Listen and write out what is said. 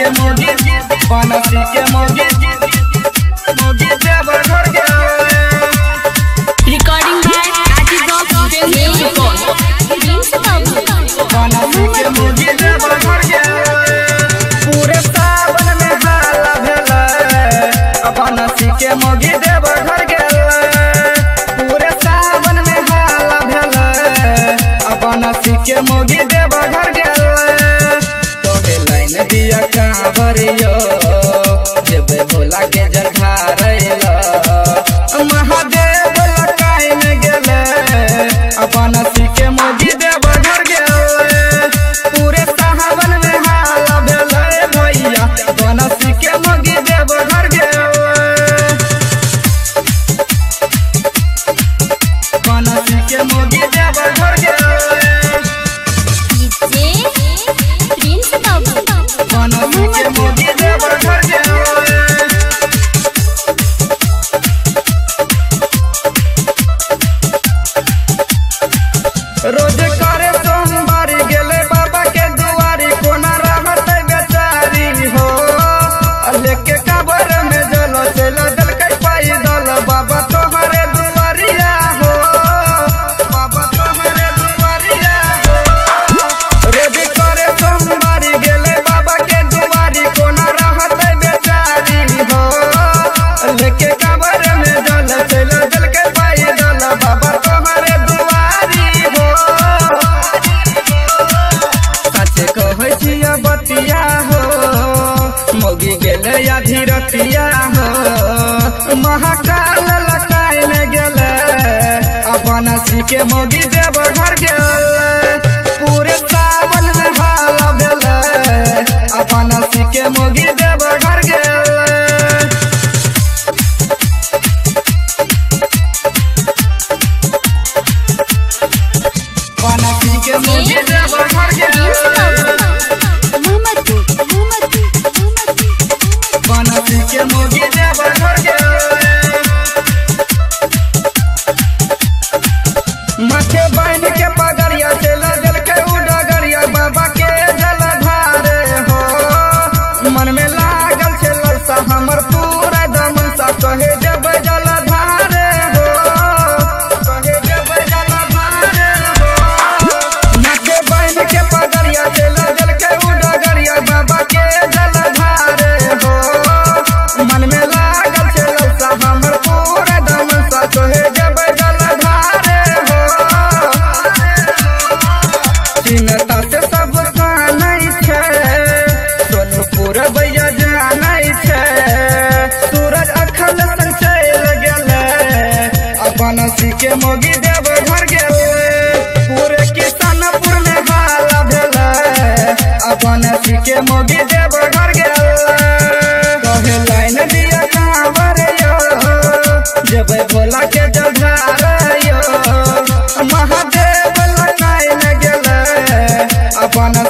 के मोगी बनसी के मोगी मोगी देव घर के रिकॉर्डिंग बाय आदिगोप बनसी के मोगी देव घर के पूरे सावन में हाला भेल बनसी के मोगी देव घर के पूरे सावन में हाला भेल बनसी के मोगी देव घर के दिया कांवरियो जब भोला के जल ढारैला महादेव लकाइन गेले बनसी के मोगी देव घर गेले पूरे सावन में हाला भेले भैया बनसी के मोगी देव घर गेले बनसी के मोगी देव घर गेले बनसी के मोगी देव घर गेले रोज करे सोमवारी गेले बाबा के दुआरी कोना रहत बेचारी हो लेके काबर में जल चल दल के पैदल बाबा तोहरे दुआरिया हो बाबा तोहरे दुआरिया हो रोज करे सोमवारी गेले बाबा के दुआरी कोना रहत बेचारी हो लेके काबर में जल चल दल के पैदल बाबा तोहरे बतिया हो मोगी गेले अधीरतिया हो महाकाल लकाइन गेले बनसी के मोगी देव घर गेले पूरे सावन में हाला भेले बनसी के मोगी देव घर गेले बनसी के मोगी देव घर गेले बनसी के मोगी देव घर गेले माथे बांध के पगड़िया से लगल के उडगरिया बाबा के जल ढारे हो मन में लागल छे ललसा हमर पूरा दमन सा कहे जब जल ढारे हो कहे जब जल ढारे हो माथे बांध के पगड़िया से लगल के उडगरिया बाबा के जल ढारे हो मन में लागल छे ललसा हमर पूरा दमन सा कहे जब जल ढारे हो चिन्ता से सब जानै छै सोनपुर भैया जानै छै सूरज अखल संग चल गेले बनसी के मोगी देव घर गेले पूरे किसानपुर में हाला भेले बनसी के मोगी देव घर गेले कहे लाइन दिया कांवरियो जब भोला के जल ढारैयो महादेव लकाइन गेले बनसी